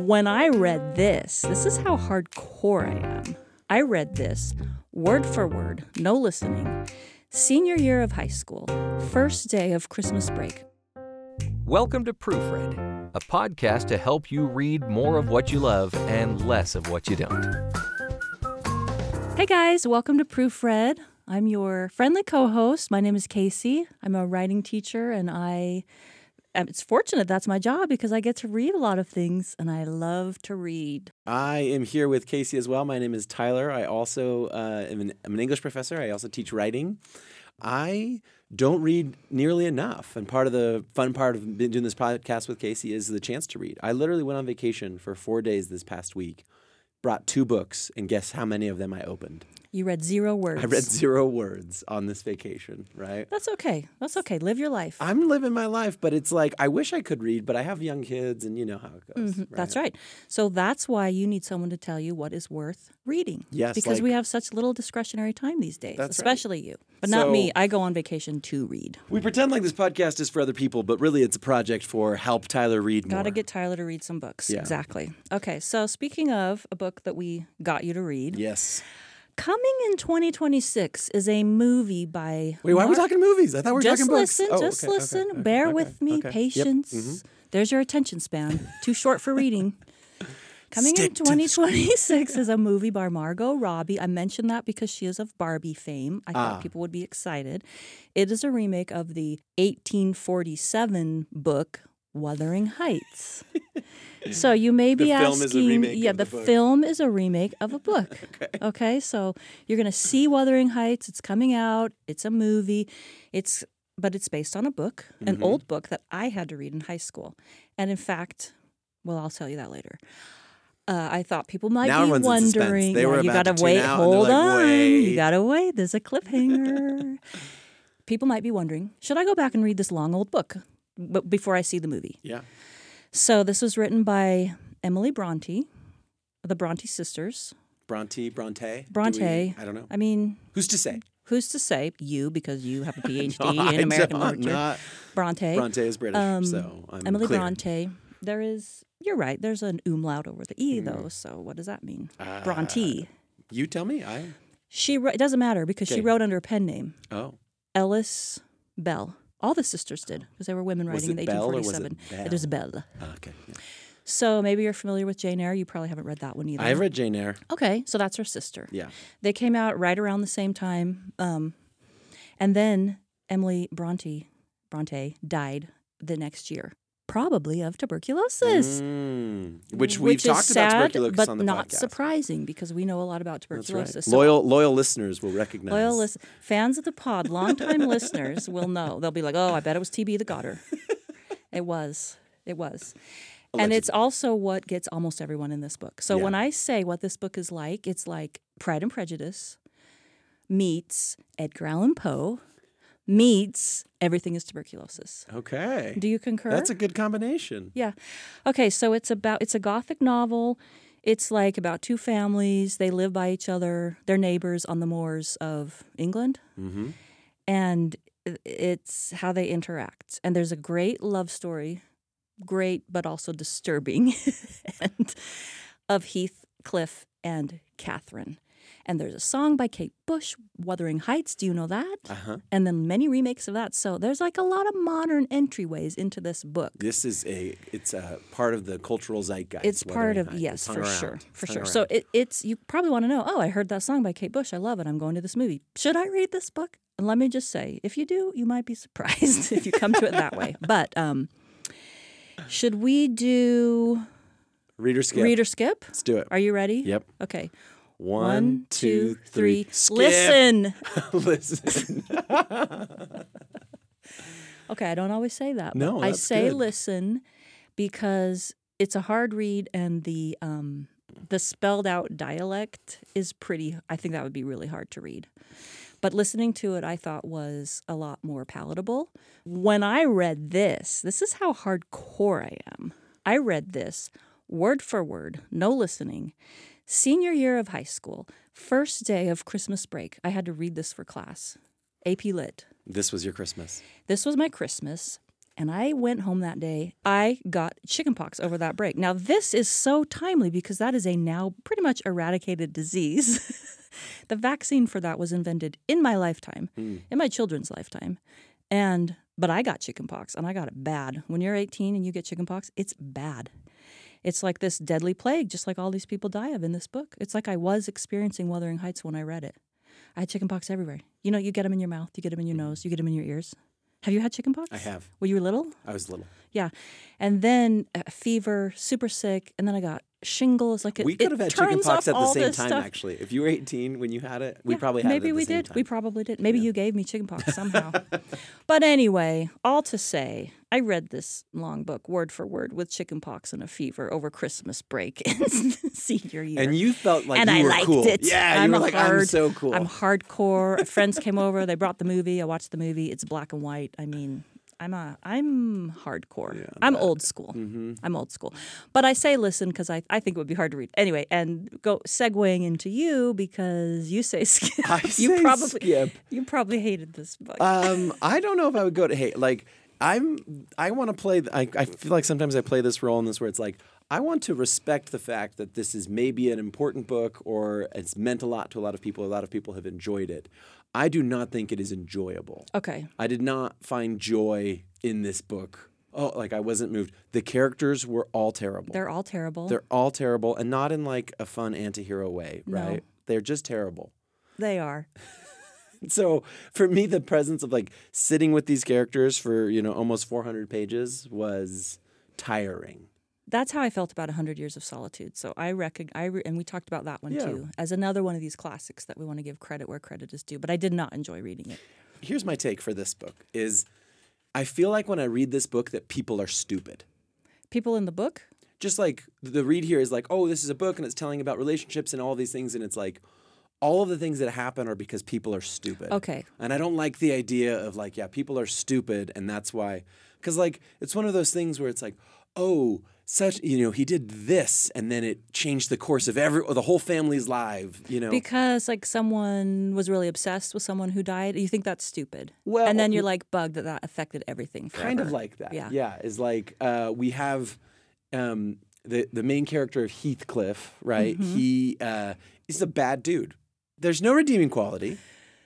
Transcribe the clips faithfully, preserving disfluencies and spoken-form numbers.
When I read this, this is how hardcore I am. I read this word for word, no listening. Senior year of high school, first day of Christmas break. Welcome to Proofread, a podcast to help you read more of what you love and less of what you don't. Hey guys, welcome to Proofread. I'm your friendly co-host. My name is Casey. I'm a writing teacher, and I it's fortunate that's my job because I get to read a lot of things, and I love to read. I am here with Casey as well. My name is Tyler. I also uh, am an, I'm an English professor. I also teach writing. I don't read nearly enough, and part of the fun part of doing this podcast with Casey is the chance to read. I literally went on vacation for four days this past week, brought two books, and guess how many of them I opened? You read zero words. I read zero words on this vacation, right? That's okay. That's okay. Live your life. I'm living my life, but it's like I wish I could read, but I have young kids, and you know how it goes. Mm-hmm. Right? That's right. So that's why you need someone to tell you what is worth reading. Yes, because like, we have such little discretionary time these days, that's especially right. you. But So, not me. I go on vacation to read. We pretend like this podcast is for other people, but really it's a project for help Tyler read more. Got to get Tyler to read some books. Yeah. Exactly. Okay, so speaking of a book that we got you to read. Yes. Coming in twenty twenty-six is a movie by Wait, why are we Mark- talking movies? I thought we were just talking books. listen, Oh, just okay, listen. okay, okay, Bear okay, with me. okay. Patience. Yep. Mm-hmm. There's your attention span. Too short for reading. Coming Stick in to the twenty twenty-six is a movie by Margot Robbie. I mentioned that because she is of Barbie fame. I thought Ah. people would be excited. It is a remake of the eighteen forty-seven book Wuthering Heights. So you may be The film asking, is a remake yeah, of the, the book. film is a remake of a book. Okay. Okay, so you're going to see Wuthering Heights. It's coming out. It's a movie. It's but it's based on a book, an Mhm. old book that I had to read in high school. And in fact, well, I'll tell you that later. Uh, I thought people might Now be everyone's in suspense. wondering. They yeah, were you about gotta to tune wait. out, and they're Hold like, on. You "Wait." gotta wait. There's a cliffhanger. People might be wondering, should I go back and read this long old book b- before I see the movie? Yeah. So this was written by Emily Bronte, the Bronte sisters. Bronte, Bronte. Do Bronte. we- I don't know. I mean, Who's to say? who's to say? You, because you have a P H D No, I in American don't. literature. Not, Bronte. Bronte is British, Um, so I'm Emily clear. Bronte. There is, you're right, there's an umlaut over the E, Mm. though, so what does that mean? Uh, Bronte. You tell me. I. She wrote, it doesn't matter because she Okay. wrote under a pen name, Oh. Ellis Bell. All the sisters did because they were women Was writing it in Bell or was eighteen forty-seven. it Bell? It was Bell. Oh, okay. Yeah. So maybe you're familiar with Jane Eyre. You probably haven't read that one either. I've read Jane Eyre. Okay, so that's her sister. Yeah. They came out right around the same time. Um, and then Emily Bronte, Bronte died the next year, probably of tuberculosis. Mm. Which we've which is talked sad, about tuberculosis but on the not podcast. surprising because we know a lot about That's right. tuberculosis. So Loyal, loyal listeners will recognize. loyal lis- fans of the pod, longtime listeners will know. They'll be like, "Oh, I bet it was T B that got her." It was. It was. And it's also what gets almost everyone in this book. So Yeah. when I say what this book is like, it's like Pride and Prejudice meets Edgar Allan Poe meets Everything is Tuberculosis. Okay. Do you concur? That's a good combination. Yeah. Okay, so it's about it's a gothic novel. It's like about two families. They live by each other. They're neighbors on the moors of England. Mm-hmm. And it's how they interact. And there's a great love story, great but also disturbing, and of Heathcliff and Catherine. And there's a song by Kate Bush, Wuthering Heights. Do you know that? Uh-huh. And then many remakes of that. So there's like a lot of modern entryways into this book. This is a, it's a part of the cultural zeitgeist. It's part Wuthering of, Heights. yes, It's hung for around. sure, It's for hung sure. around. So it, it's, you probably want to know, oh, I heard that song by Kate Bush. I love it. I'm going to this movie. Should I read this book? And let me just say, if you do, you might be surprised if you come to it that way. But um, should we do Reader skip. reader skip? Let's do it. Are you ready? Yep. Okay. One, two, three. Skip. Listen. Listen. Okay, I don't always say that. No, but I that's say good. listen because it's a hard read and the um, the spelled out dialect is pretty, I think that would be really hard to read. But listening to it, I thought was a lot more palatable. When I read this, this is how hardcore I am. I read this word for word, no listening. Senior year of high school, first day of Christmas break. I had to read this for class. A P Lit. This was your Christmas. This was my Christmas. And I went home that day. I got chickenpox over that break. Now, this is so timely because that is a now pretty much eradicated disease. The vaccine for that was invented in my lifetime, mm. in my children's lifetime. And but I got chickenpox, and I got it bad. When you're eighteen and you get chickenpox, it's bad. It's like this deadly plague, just like all these people die of in this book. It's like I was experiencing Wuthering Heights when I read it. I had chickenpox everywhere. You know, you get them in your mouth, you get them in your nose, you get them in your ears. Have you had chickenpox? I have. When you were little? I was little. Yeah. And then uh, fever, super sick, and then I got shingles. Like it, we could have it had turns chickenpox at off the all same this time, stuff. actually. If you were eighteen when you had it, we Yeah, probably had maybe it at we the same did. time. We probably did. Maybe Yeah. you gave me chickenpox somehow. But anyway, all to say, I read this long book word for word with chickenpox and a fever over Christmas break in senior year. And you felt like and you I were liked cool. it. Yeah, I'm you were a like, hard, I'm so cool. I'm hardcore. Friends came over. They brought the movie. I watched the movie. It's black and white. I mean, I'm a I'm hardcore. Yeah, I'm that- old school. Mm-hmm. I'm old school. But I say listen because I, I think it would be hard to read. Anyway, and go segueing into you because you say skip. I you say probably skip. You probably hated this book. Um, I don't know if I would go to hate. Like, I'm. I want to play. I, I feel like sometimes I play this role in this where it's like I want to respect the fact that this is maybe an important book or it's meant a lot to a lot of people. A lot of people have enjoyed it. I do not think it is enjoyable. Okay. I did not find joy in this book. Oh, like I wasn't moved. The characters were all terrible. They're all terrible. They're all terrible, and not in like a fun anti-hero way, No. right? They're just terrible. They are. So for me, the presence of like sitting with these characters for, you know, almost four hundred pages was tiring. That's how I felt about one hundred Years of Solitude. So I reckon, I re- and we talked about that one Yeah. too, as another one of these classics that we want to give credit where credit is due. But I did not enjoy reading it. Here's my take for this book is I feel like when I read this book that people are stupid. People in the book? Just like the read here is like, oh, this is a book and it's telling about relationships and all these things. And it's like all of the things that happen are because people are stupid. Okay. And I don't like the idea of like, yeah, people are stupid and that's why. Because like it's one of those things where it's like, oh, such, you know, he did this and then it changed the course of every, or the whole family's life, you know. Because like someone was really obsessed with someone who died. You think that's stupid. Well, and then you're like bugged that that affected everything forever. Kind of like that. Yeah. Yeah. Is like uh, we have um, the the main character of Heathcliff, right? Mm-hmm. He uh, he's a bad dude. There's no redeeming quality,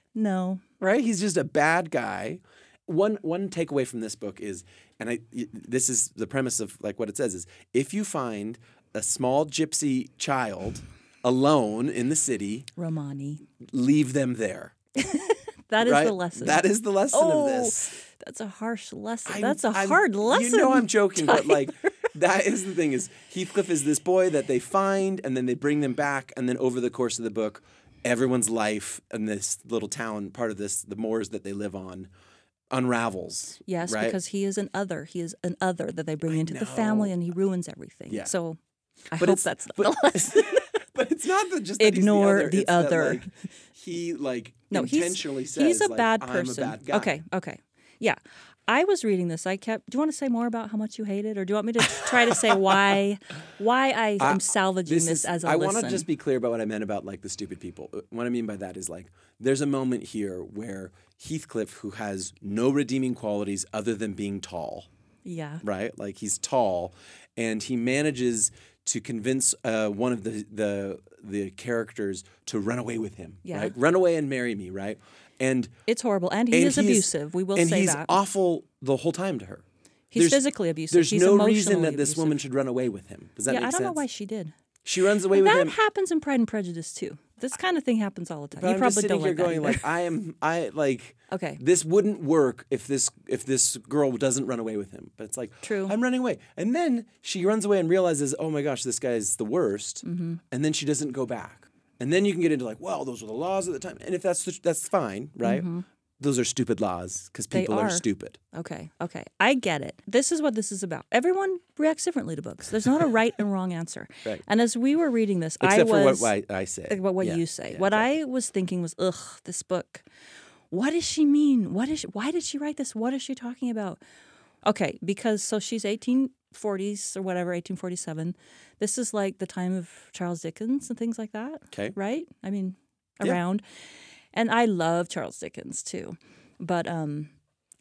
No. right? He's just a bad guy. One one takeaway from this book is, and I this is the premise of like what it says is, if you find a small gypsy child alone in the city, Romani. leave them there. That is right? the lesson. That is the lesson oh, of this. That's a harsh lesson. I'm- that's a I'm- hard lesson. You know I'm joking, but Tyler. like that is the thing is Heathcliff is this boy that they find and then they bring them back and then over the course of the book, everyone's life in this little town, part of this, the moors that they live on, unravels. Yes, right? because he is an other. He is an other that they bring into the family, and he ruins everything. Yeah. So I But hope it's- that's not but- the lesson. But it's not that just that Ignore he's the the other. other. It's that, like, he like No, he's intentionally says he's a like, bad I'm person. a bad guy. Okay, okay, yeah. I was reading this. I kept. Do you want to say more about how much you hate it, or do you want me to try to say why why I am salvaging this, is, as a I listen? want to just be clear about what I meant about like the stupid people. What I mean by that is like there's a moment here where Heathcliff, who has no redeeming qualities other than being tall, yeah. right? Like he's tall, and he manages to convince uh, one of the, the the characters to run away with him. Yeah. Right? Run away and marry me, right? And It's horrible, and he and is he's- abusive. We will and say he's that. awful the whole time to her. He's There's- physically abusive. There's He's no emotionally reason that this abusive. woman should run away with him. Does that yeah, make I don't sense? know why she did. She runs away with that him. happens in Pride and Prejudice too. This kind of thing happens all the time. But you I'm probably just sitting don't here like that going either. like I am I like Okay. this wouldn't work if this if this girl doesn't run away with him. But it's like True. I'm running away. And then she runs away and realizes, oh my gosh, this guy's the worst. Mm-hmm. And then she doesn't go back. And then you can get into like, well, those were the laws at the time. And if that's the, that's fine, right? Those are stupid laws because They people are are. stupid. Okay, okay. I get it. This is what this is about. Everyone reacts differently to books. There's not a right and wrong answer. Right. And as we were reading this, Except I for was what I, I say. what, what Yeah, you say. yeah, what exactly. I was thinking was, ugh, this book. What does she mean? What is? She, why did she write this? What is she talking about? Okay, because so she's eighteen forties or whatever, eighteen forty-seven. This is like the time of Charles Dickens and things like that. Okay. Right? I mean, Yeah. around. And I love Charles Dickens too. But um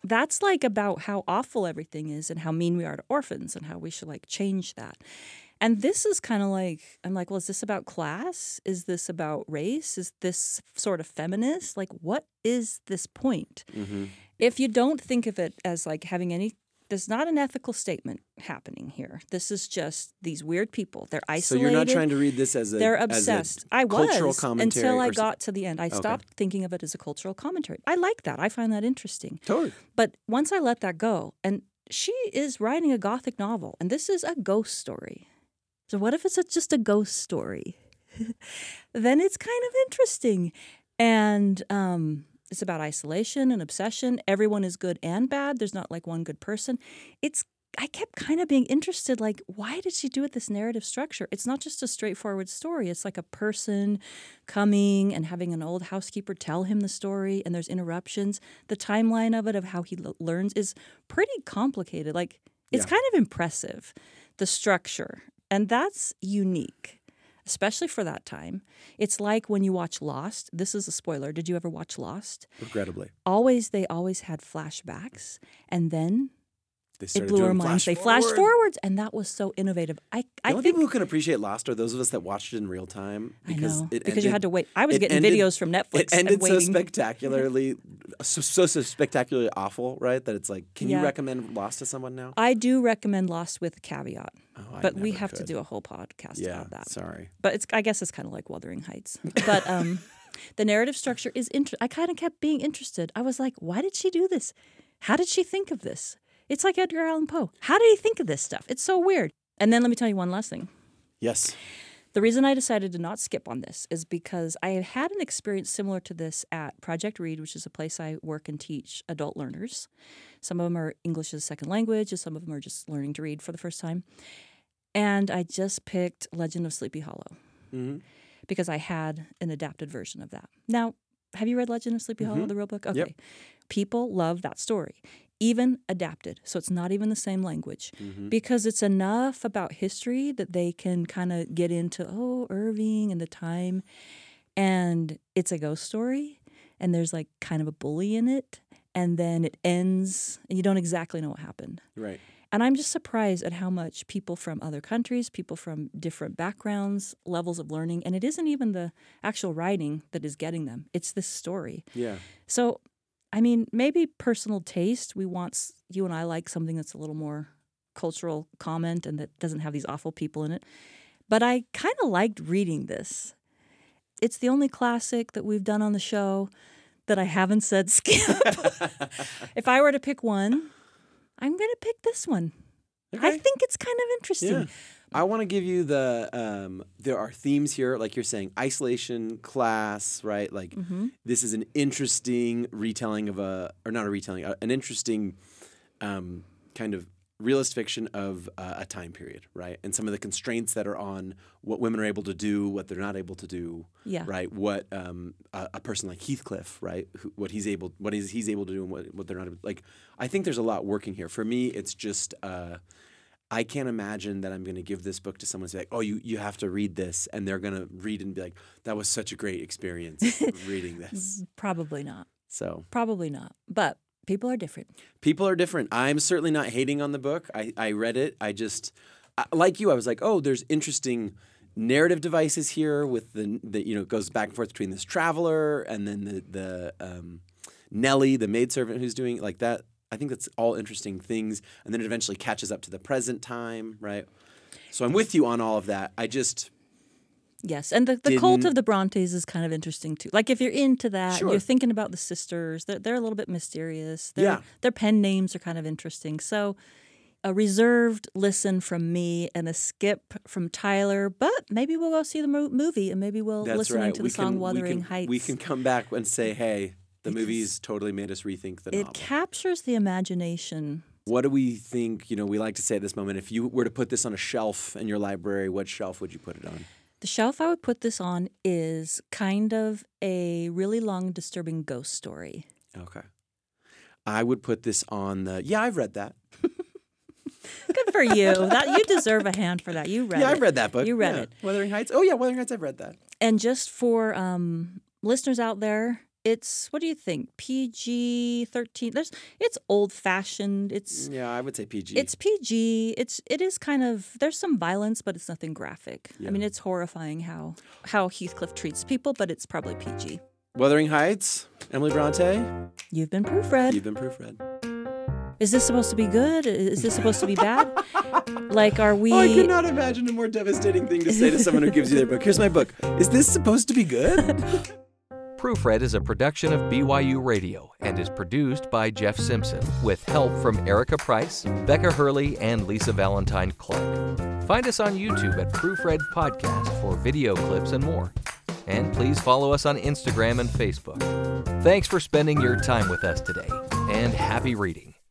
that's like about how awful everything is and how mean we are to orphans and how we should like change that. And this is kind of like, I'm like, well, is this about class? Is this about race? Is this sort of feminist? Like, what is this point? Mm-hmm. If you don't think of it as like having any, there's not an ethical statement happening here. This is just these weird people. They're isolated. So you're not trying to read this as a They're as a obsessed. I cultural was commentary until I or s- got to the end. I stopped thinking of it as a cultural commentary. I like that. I find that interesting. Totally. But once I let that go, and she is writing a gothic novel, and this is a ghost story. So what if it's a, just a ghost story? Then it's kind of interesting. And um, it's about isolation and obsession. Everyone is good and bad. There's not like one good person. It's I kept kind of being interested, like, why did she do it this narrative structure? It's not just a straightforward story. It's like a person coming and having an old housekeeper tell him the story, and there's interruptions. The timeline of it, of how he l- learns, is pretty complicated. Like, it's Yeah. kind of impressive, the structure. And that's unique, especially for that time. It's like when you watch Lost. This is a spoiler. Did you ever watch Lost? Regrettably. Always, they always had flashbacks, and then They it started blew our doing minds. flash They flashed forward. forwards, and that was so innovative. I, The I only think people who can appreciate Lost are those of us that watched it in real time I because know it because you ended- had to wait. I was it getting ended- videos from Netflix It ended and so waiting. spectacularly, so, so so spectacularly awful, right? That it's like, can you Yeah. recommend Lost to someone now? I do recommend Lost with a caveat, Oh, I but we never have to could. do a whole podcast Yeah, about that. sorry. But it's I guess it's kind of like Wuthering Heights. But um, the narrative structure is interesting. I kind of kept being interested. I was like, why did she do this? How did she think of this? It's like Edgar Allan Poe. How did he think of this stuff? It's so weird. And then let me tell you one last thing. Yes. The reason I decided to not skip on this is because I had an experience similar to this at Project Read, which is a place I work and teach adult learners. Some of them are English as a second language, and some of them are just learning to read for the first time. And I just picked Legend of Sleepy Hollow Mm-hmm. because I had an adapted version of that. Now, have you read Legend of Sleepy Hollow, Mhm. the real book? Okay. Yep. People love that story, even adapted. So it's not even the same language Mm-hmm. because it's enough about history that they can kind of get into, oh, Irving and the time. And it's a ghost story, and there's like kind of a bully in it. And then it ends, and you don't exactly know what happened. Right. And I'm just surprised at how much people from other countries, people from different backgrounds, levels of learning, and it isn't even the actual writing that is getting them. It's this story. Yeah. So, I mean, maybe personal taste. We want, s- you and I like something that's a little more cultural comment and that doesn't have these awful people in it. But I kind of liked reading this. It's the only classic that we've done on the show that I haven't said skip. If I were to pick one, I'm going to pick this one. I Okay. think it's kind of interesting. Yeah. I want to give you the um, there are themes here, like you're saying, isolation, class, right? Like Mm-hmm. this is an interesting retelling of a, or not a retelling, a- an interesting um, kind of realist fiction of uh, a time period, right? And some of the constraints that are on what women are able to do, what they're not able to do, Yeah. right? What um, a, a person like Heathcliff, right? Who, what he's able, what is he's able to do, and what, what they're not able. Like, I think there's a lot working here. For me, it's just. Uh, I can't imagine that I'm going to give this book to someone and say, like, oh, you, you have to read this. And they're going to read and be like, that was such a great experience reading this. Probably not. So Probably not. But people are different. people are different. I'm certainly not hating on the book. I, I read it. I just, I, like you, I was like, oh, there's interesting narrative devices here with the, the, you know, it goes back and forth between this traveler and then the, the um, Nellie, the maidservant who's doing like that. I think that's all interesting things. And then it eventually catches up to the present time, right? So I'm with you on all of that. I just, Yes, and the, the cult Didn't- of the Brontes is kind of interesting too. Like if you're into that, and Sure. you're thinking about the sisters. They're they're a little bit mysterious. Their, Yeah. their pen names are kind of interesting. So a reserved listen from me and a skip from Tyler. But maybe we'll go see the mo- movie and maybe we'll that's listening right. to the we song can, "Wuthering we can, Heights." We can come back and say, hey, the Because movie's totally made us rethink the it novel. captures the imagination. What do we think, you know, we like to say at this moment, if you were to put this on a shelf in your library, what shelf would you put it on? The shelf I would put this on is kind of a really long, disturbing ghost story. Okay. I would put this on the, yeah, I've read that. Good for you. That you deserve a hand for that. You read yeah, it. I've read that book. You read Yeah. it. Wuthering Heights. Oh, yeah, Wuthering Heights, I've read that. And just for um, listeners out there, It's, what do you think? P G thirteen. There's it's old-fashioned. It's Yeah, I would say P G. It's P G. It's it is kind of, there's some violence, but it's nothing graphic. Yeah. I mean, it's horrifying how how Heathcliff treats people, but it's probably P G. Wuthering Heights, Emily Bronte. You've been proofread. You've been proofread. Is this supposed to be good? Is this supposed to be bad? Like, are we... Oh, I could not imagine a more devastating thing to say to someone who gives you their book. Here's my book. Is this supposed to be good? Proofread is a production of B Y U Radio and is produced by Jeff Simpson with help from Erica Price, Becca Hurley, and Lisa Valentine Clark. Find us on YouTube at Proofread Podcast for video clips and more. And please follow us on Instagram and Facebook. Thanks for spending your time with us today, and happy reading.